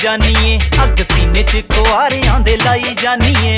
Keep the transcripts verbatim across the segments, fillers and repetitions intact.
जानिए, अग सीने च कुआरियां दे लाई जानिए।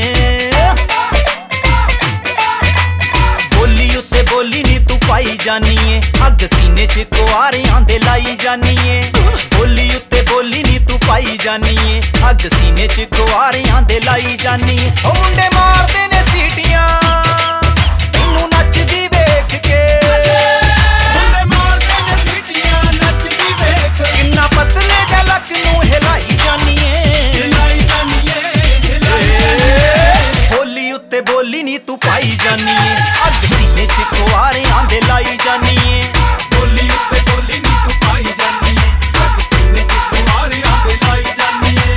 बोली उत्ते बोली नी तू पाई जानिए, अग सीने च कुआरियां दे लाई जानिए। बोली उत्ते बोली नी तू पाई जानिए, अग सीने च कुआरियां दे लाई जानिए। ओ मुंडे मारदे ने सीटियां मैनू नचदी वेख के, मुंडे मारदे ने सीटियां नचदी वेख के। किन्ना पतले जा लक नू हिलाई जानिए, हिलाई जानिए, हिलाई। बोली उत्ते बोली नी तू पाई जानिए, अग सीने च कुआरियां दे लाई जानिए। बोली उत्ते बोली नी तू पाई जानिए, अग सीने च कुआरियां दे लाई जानिए।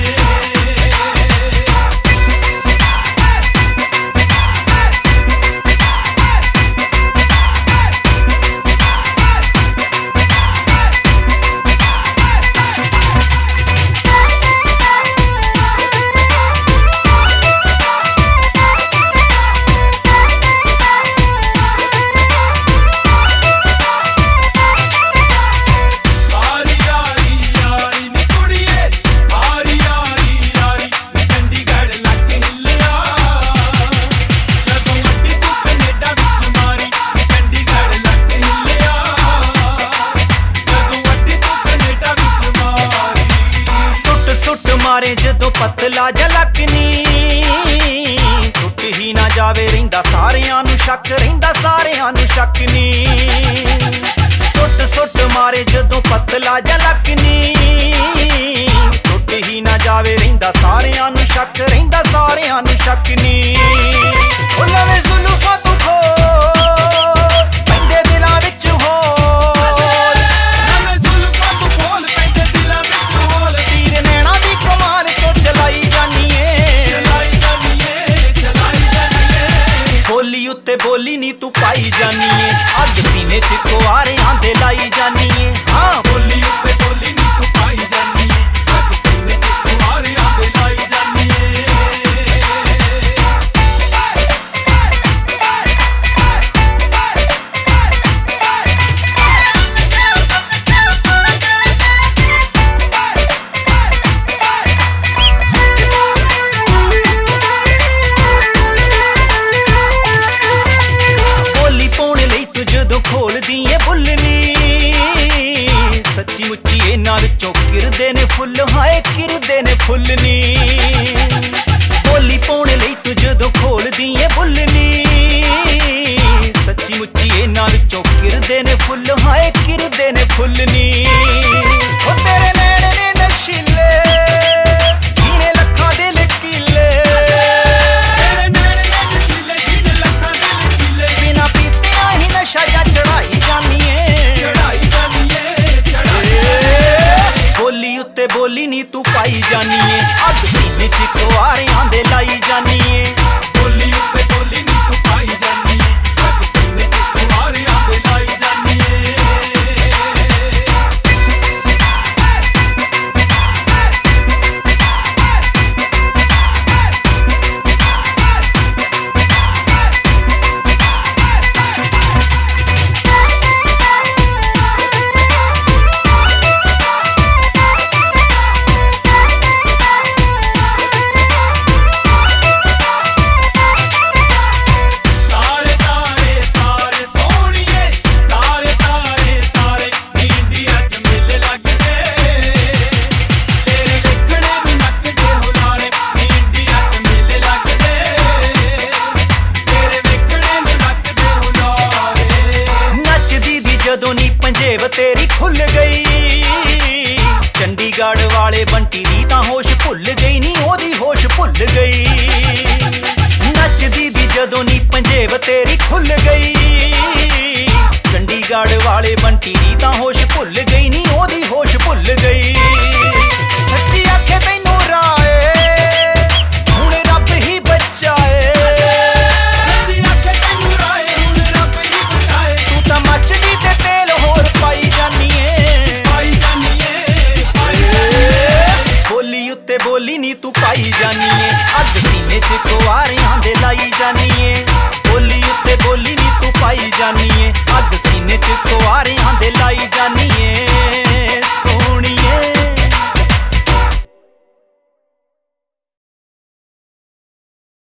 मारे जदों पतला झलकनी, टुट ही ना जावे रहिंदा सारियां नू शक, रहिंदा सारियां नू शक नी। सुट सुट मारे जदों पतला झलकनी, टुट ही ना जावे रहिंदा सारियां नू शक, रहिंदा सारियां नू शक नी। ओ लवे जुल्फां तू खोल पैंदे दिलां विच होल, लवे जुल्फां तू खोल पैंदे दिलां विच होल। तीर नैना दी कमान चो चलाई जानिए, चलाई जानिए, चलाई जानिए। बोली उत्ते बोली नी तू पाई जानिए, अग सीने च कुआरियां दे लाई जानिए। हाँ बोली उत्ते बोली नी तू पाई जानिए, अग सीने च कुआरियां दे लाई जानिए। जदों खोल दिए बुलनी, सच्ची मुच्ची इन्हां विचों किरदे ने फुल, हाय किरदे ने फुल नी। बोली पाउणे लई तू जदों खोल दिए बुलनी, सच्ची मुच्ची इन्हां विचों किरदे ने फुल, हाय किरदे ने फुल नी। ओ तेरे नैण ने नशीले जीने लखां दे लकीले, तेरे नैण ने नशीले जीने लखां दे लकीले। बिना पीतियां ही नशा जा चढ़ाई जानिए, चढ़ाई जानिए, चढ़ाई। बोली उत्ते बोली नी तू पाई जानिए, अग सीने च कुआरियां दे लाई जानिए। बोली उत्ते बोली नी तू पाई जानिए, अग सीने च कुआरियां दे लाई जानिए। जदों नी पंजेब तेरी खुल गई, चंडीगढ़ वाले बंटी दी तां होश भुल गई नी, ओदी होश भुल गई। नचदी दी जदों नी पंजेब तेरी खुल गई, चंडीगढ़ वाले बंटी दी तां होश भुल गई नी, ओदी होश भुल गई। सच्ची आखे तैनू राए हुण रब ही बचाए, सच्ची आखे तैनू राए हुण रब ही बचाए। तू तां मचदी ते तेल होर पाई जानिए, पाई जानिए। बोली उत्ते बोली नी तू पाई जानिए, अग सीने च कुआरियां दे लाई जानिए।